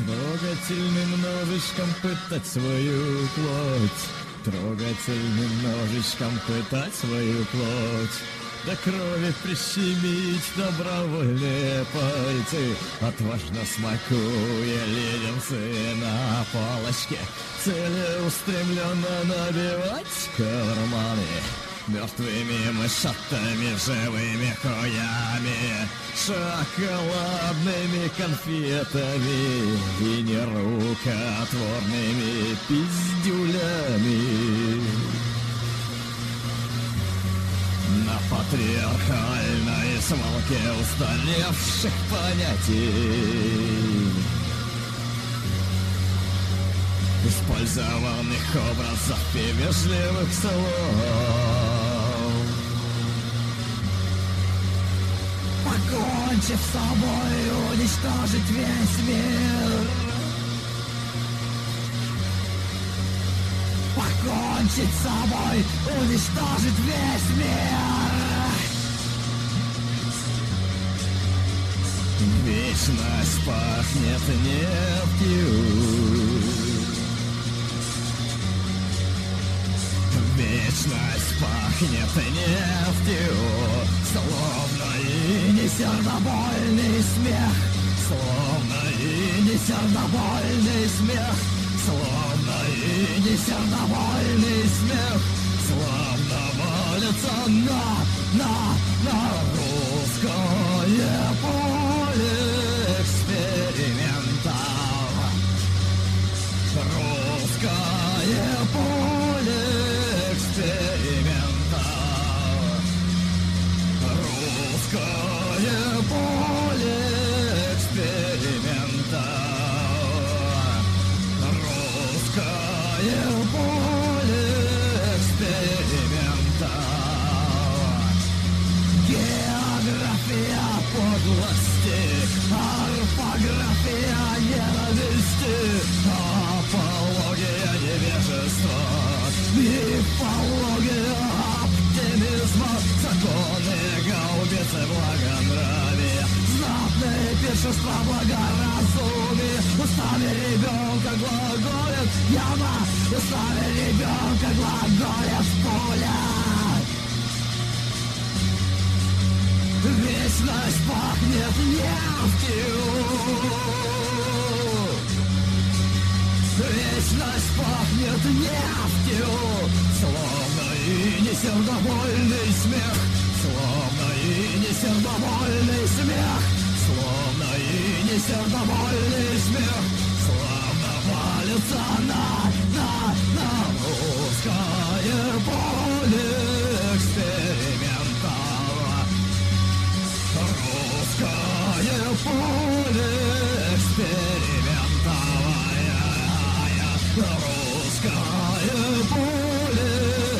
Трогательным ножичком пытать свою плоть, трогательным ножичком пытать свою плоть, до крови прищемить добровольные пальцы, отважно смакуя леденцы на палочке, целеустремленно набивать карманы мертвыми мышатами, живыми хуями, шоколадными конфетами и нерукотворными пиздюлями. На патриархальной свалке устаревших понятий, использованных образов и вежливых слов, покончив с собой, уничтожить весь мир. Покончить с собой, уничтожить весь мир. Вечность пахнет нефтью, вечность пахнет нефтью, словно и не сердобольный смех, словно и не сердобольный смех, словно и не сердобольный смех, словно молится на русское поле экспериментов, русское поле экспериментов, русское поле экспериментов, русское поле экспериментов. География подлости, орфография ненависти, апология невежества, мифология оптимизма, законы гаубицы благонравия, знатные пиршества благоразумия, устами ребенка глаголят яма, устами ребенка глаголят пуля. Вечность пахнет нефтью, вечность пахнет нефтью, словно и не сердобольный смех, словно и не сердобольный смех, словно и не сердобольный смех, словно валится на русское поле экспериментов, русское поле экспериментов, русское поле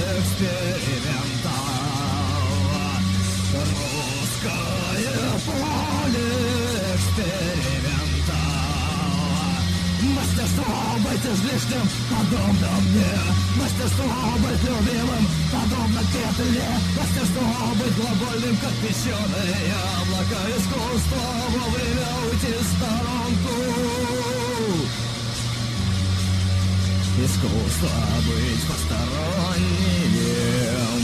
экспериментов, русское поле экспериментов. Мастерство быть излишним, подобно мне, мастерство быть любимым, подобно петле, мастерство быть глобальным, как песчаное яблоко, искусство вовремя уйти в сторонку, искусство быть посторонним,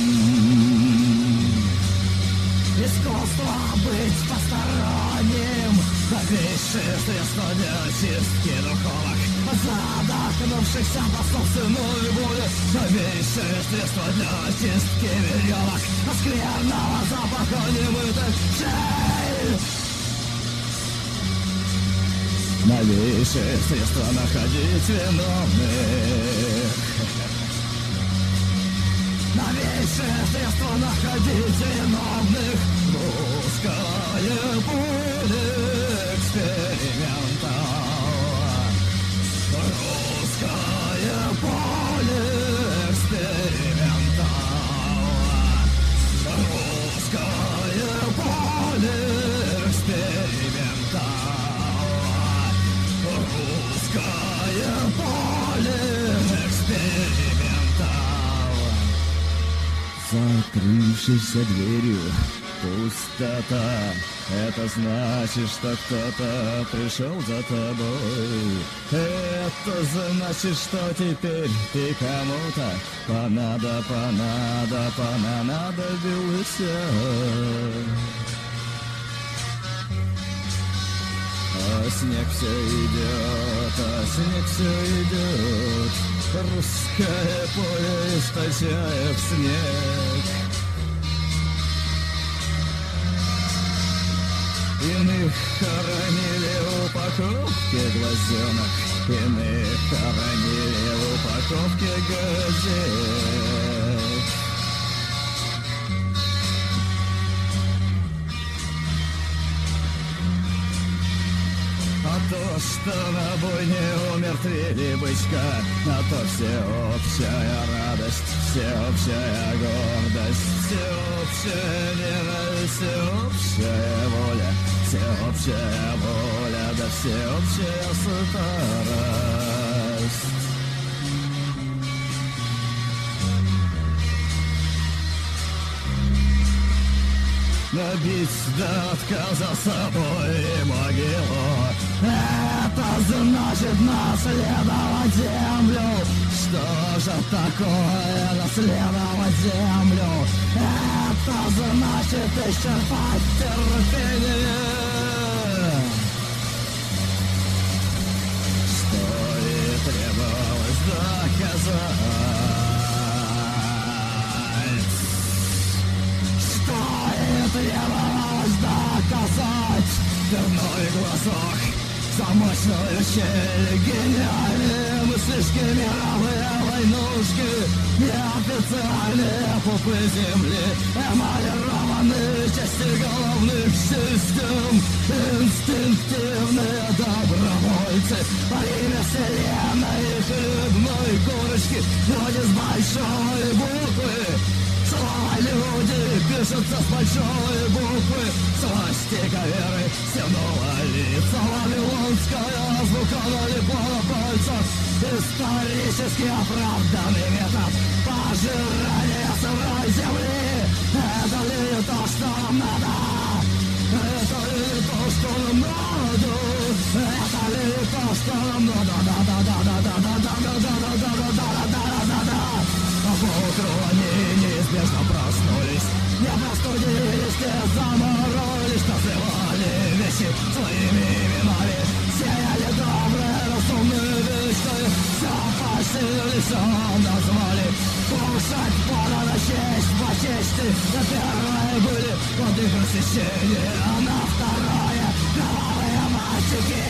искусство быть посторонним, новейшее средство для очистки духовок, задохнувшихся по собственной воле, новейшее средство для очистки веревок, скверного запаха немытых шеи, новейшее средство находить виновных, новейшее средство находить виновных, русское поле экспериментов, русское поле экспериментов, русское поле экспериментов, русское поле экспериментов. За открывшейся дверью Пустота — это значит, что кто-то пришел за тобой. Это значит, что теперь ты кому-то понадобился. А снег все идет, русское поле источает снег. Иных хоронили в упаковке глазенок, иных хоронили в упаковке газет. А то, что на бойне умертвили бычка, на то всеобщая радость, всеобщая гордость, всеобщая ненависть, всеобщая воля, да всеобщая старость. Набить до отказа собой могилу — это значит наследовать землю. Что же такое наследовать землю? Это значит исчерпать терпение. Что и требовалось доказать. Требовалось доказать дверной глазок, замочную щель, гениальные мыслишки, мировые войнушки, неофициальные пупы земли, эмалированные части головных систем, инстинктивные добровольцы во имя вселенной и хлебной корочки, люди с большой буквы. Слова люди пишутся с большой буквы, свастика веры стянула лица, вавилонская азбука налипла на пальцах, исторически оправданный метод пожирания сырой земли. Это ли то, что нам надо? Это ли то, что нам надо? Это ли то, что нам надо? Поутру они неизбежно проснулись, не простудились, не заморолись, называли вещи своими именами, сеяли добрые, разумные вещи, все пошили, все назвали. Кушать подано честь по чести, на первое были плоды просвещения, а на второе кровавые мальчики.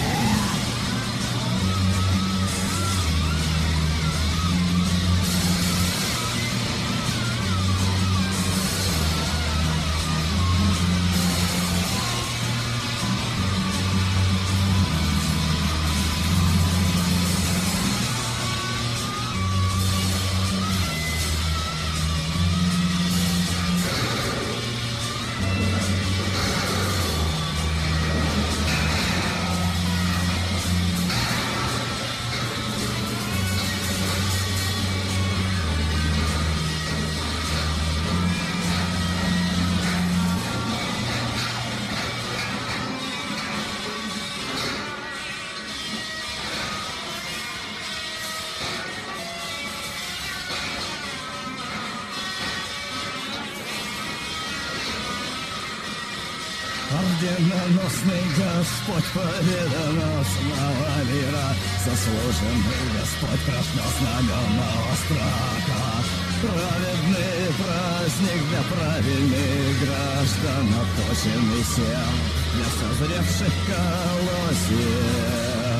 Орденоносный Господь победоносного мира, заслуженный Господь красного знаменного страха, праведный праздник для правильных граждан, оточенный сем для созревших колосьев.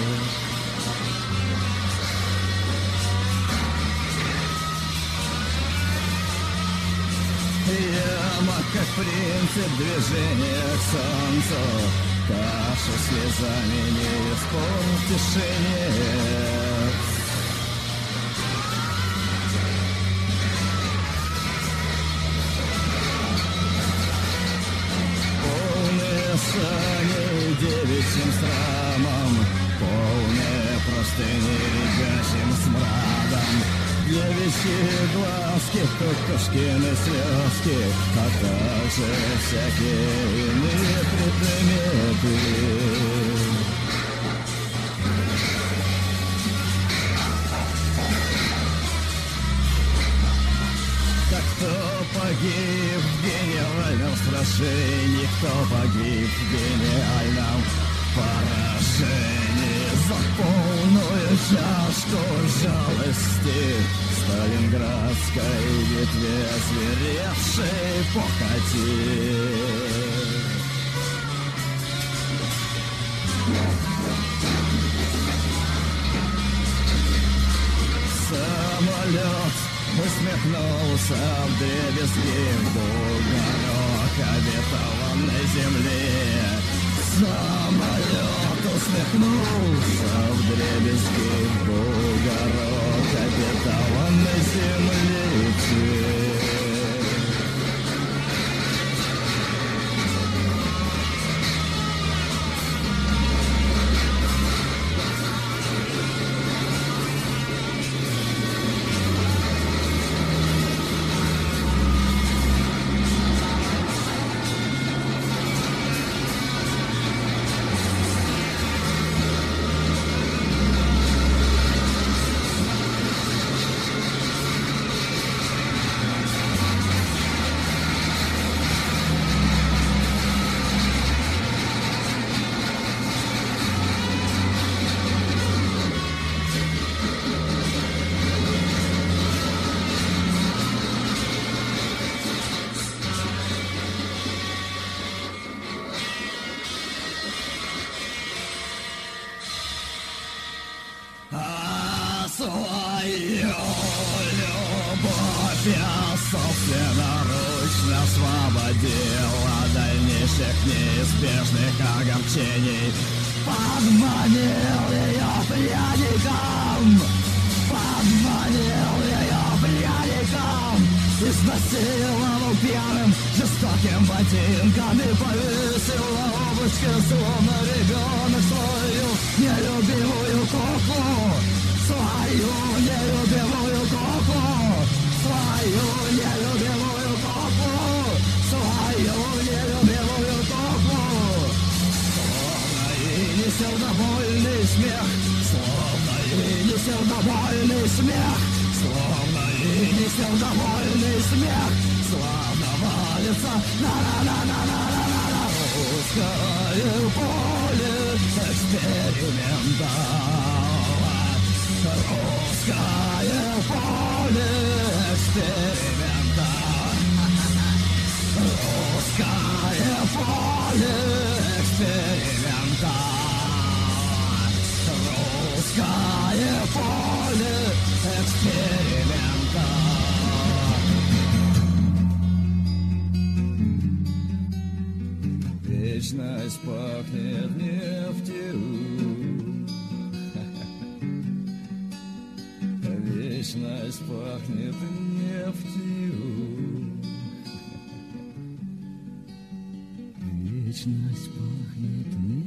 Яма, как принцип движения к солнцу, кашу слезами не испортишь и нет. Полные сани девичьим срамом, полные простыни ребячим смрадом, девичьи глазки, кукушкины слезки, а также всякие иные предметы. Кто погиб в гениальном сражении, кто погиб в гениальном поражении за полную чашку жалости сталинградской битве зверевшей похоти. Самолет усмехнулся вдребезги в бугорок обетованной земли. Самолет усмехнулся вдребезги в бугорок обетованной земли. Свою любовь я собственноручно освободил от дальнейших неизбежных огорчений. Подманил ее пряником, подманил ее пряником, изнасиловал пьяным жестоким ботинком и повесил на облачко, словно ребенок, свою нелюбимую куклу. Свою нелюбимую куклу, свою нелюбимую куклу, свою нелюбимую куклу. Словно и не сердобольный смех, словно и не сердобольный смех, словно и не сердобольный смех, словно валится на русское поле эксперимента. Русское поле эксперимента. Русское поле эксперимента. Русское поле эксперимента. Вечность пахнет нефтью. Вечность пахнет нефтью. Вечность пахнет нефтью.